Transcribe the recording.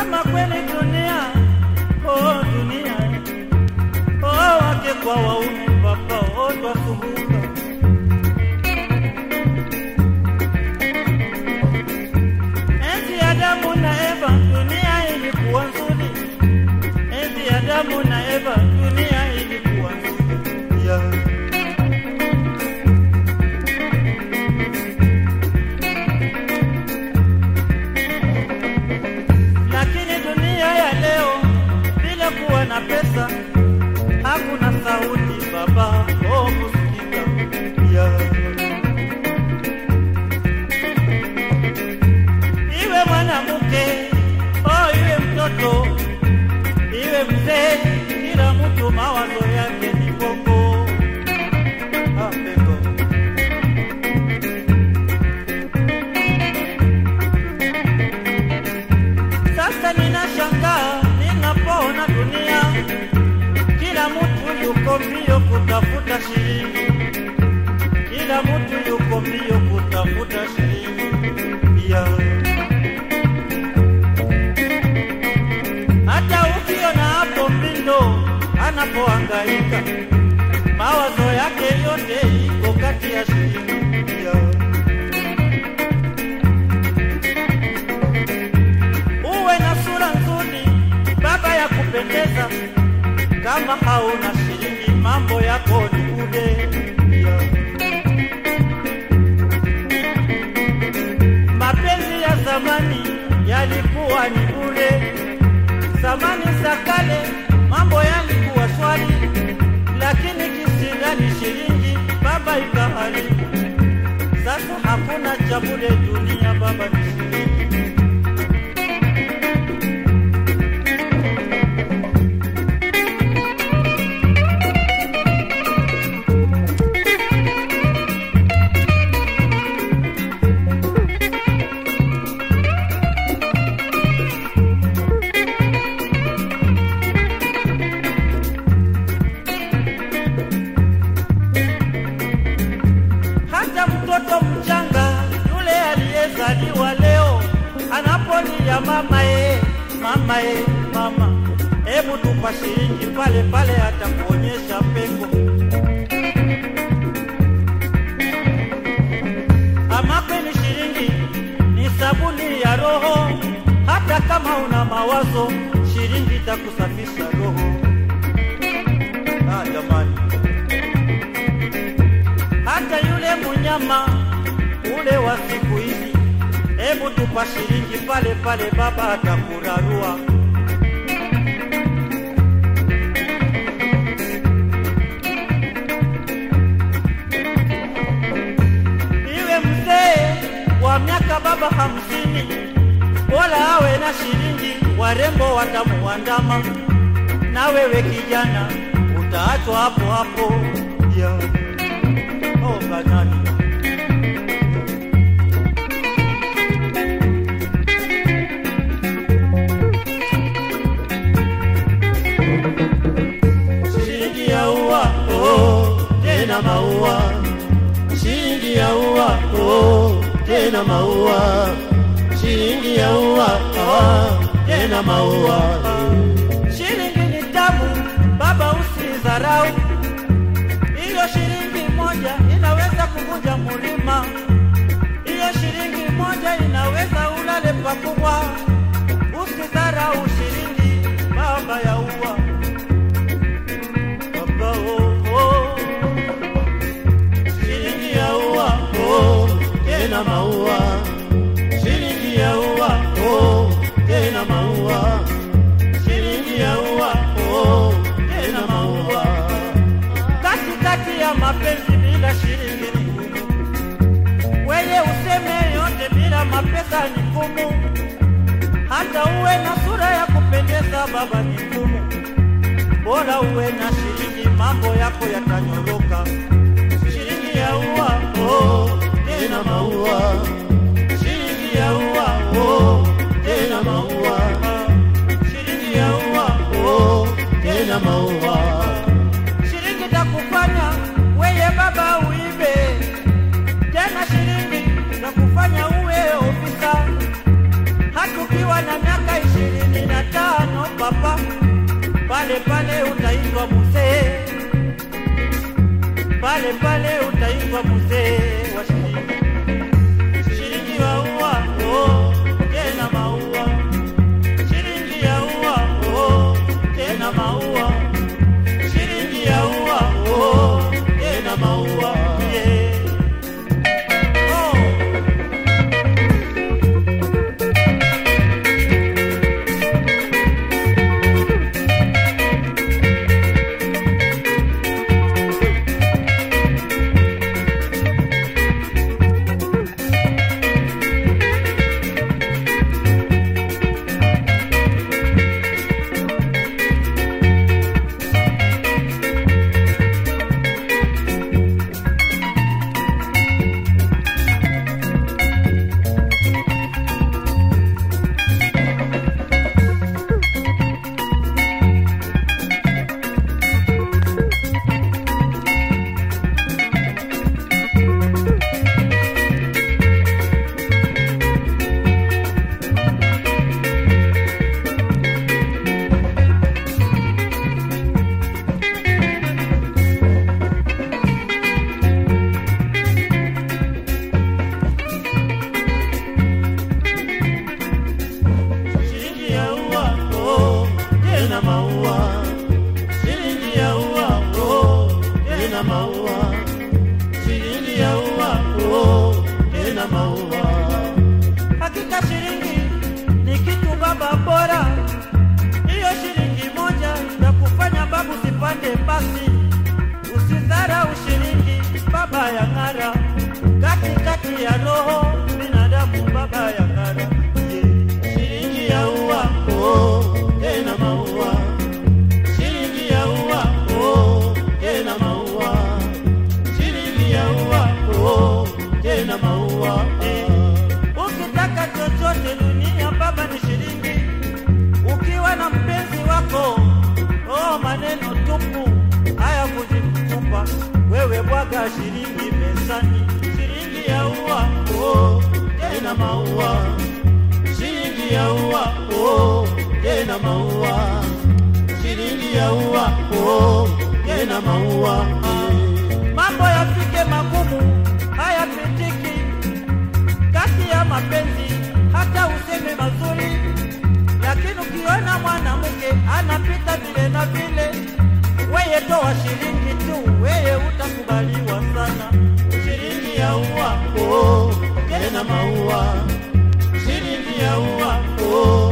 Ama kweli dunia, oh dunia, oh wake kwa waume baba, oh twasumbuka. Enzi Adamu na Eva dunia ilikuwa nzuri. Enzi Adamu na Eva dunia ilikuwa nzuri, yeah. Lakini dunia ya leo bila kuwa na pesa hakuna sauti baba, oh kusikika, yeah. Iwe mwanamke, oh iwe mtoto, iwe mzee, kila mtu mawazo yake ni bongo, bongo. Sasa ninashangaa ninapoona dunia, kila mtu yuko mbio kutafuta shilingi, kila mtu yuko mbio kutafuta shilingi, yeah. Hata ukiona hapo mbindo anapohangaika, mawazo yake yote iko kati ya shilingi, yeah. Uwe na sura nzuri baba ya kupendeza, kama hauna shilingi mambo yako ni bure, yeah. Mapenzi ya zamani yalikuwa ni bure. Zamani za kale mambo yalikuwa swali, lakini kisirani shilingi baba ikaharibu. Sasa hakuna cha bure dunia baba, ni shilingi. Mtoto mchanga yule aliyezaliwa leo anapolia mama mama mama, hebu tupa shilingi pale pale atakuonyesha pengo. Ama kweli shilingi ni sabuni ya roho, hata kama una mawazo shilingi itakusafisha roho, jamani. Hata yule munyama ule wa siku hizi, hebu tupa shilingi pale pale baba atakurarua. Iwe mzee wa miaka baba 50, bora awe na shilingi, warembo watamuandama, na wewe kijana utaachwa hapo hapo, yeah. Oh kanani, shilingi ya ua, oh tena maua, shilingi ya ua, oh tena maua, shilingi ya ua, tena maua. Shilingi ni tamu baba, usidharau. Hiyo shilingi moja inaweza kuvunja mlima, hiyo shilingi moja inaweza ulale pakubwa. Usidharau shilingi baba ya ua, baba oh. Shilingi ya ua, oh tena maua, shilingi ya ua, oh tena maua, shilingi ya ua, oh tena maua. Kati ya mapenzi bila shilingi ni ngumu, wewe useme yote bila mapesa ni ngumu. Hata uwe na sura ya kupendeza baba ni ngumu, bora uwe na shilingi mambo yako yatanyoroka. Shilingi ya ua, oh tena maua, shilingi ya ua, oh tena maua, shilingi ya ua, oh tena maua. Shilingi takufanya wewe baba uibe, tena shilingi takufanya uwe ofisa, hata ukiwa na miaka 20 papa, pale pale utaitwa mzee, pale pale utaitwa mzee wa shilingi. Shilingi ya ua, oh, tena maua. Shilingi ya ua, oh, tena maua. Shilingi ya ua, oh, tena maua. Yeah. Hakika shilingi ni kitu baba bora. Hiyo shilingi moja ya kufanya babu sipande basi. Usidharau shilingi baba ya ngara, kati ya roho binadamu baba ya ngara. Shilingi ya ua, oh, tena maua. Shilingi ya ua, oh, tena maua. Shilingi ya ua, oh, tena maua. Ukitaka chochote dunia baba ni shilingi. Ukiwa na mpenzi wako, oh, maneno tupu haya kuzikupa. Wewe bwaga shilingi mezani. Shilingi ya ua, oh, tena maua. Shilingi ya ua, oh, tena maua. Shilingi ya ua, oh, tena maua. Mambo yafike magumu hayapitiki kati ya mapenzi, hata useme mazuri, lakini ukiona mwanamke anapita vile na vile, wewe toa shilingi tu, wewe utakubaliwa sana. Shilingi ya ua, oh, tena maua. Shilingi ya ua, oh,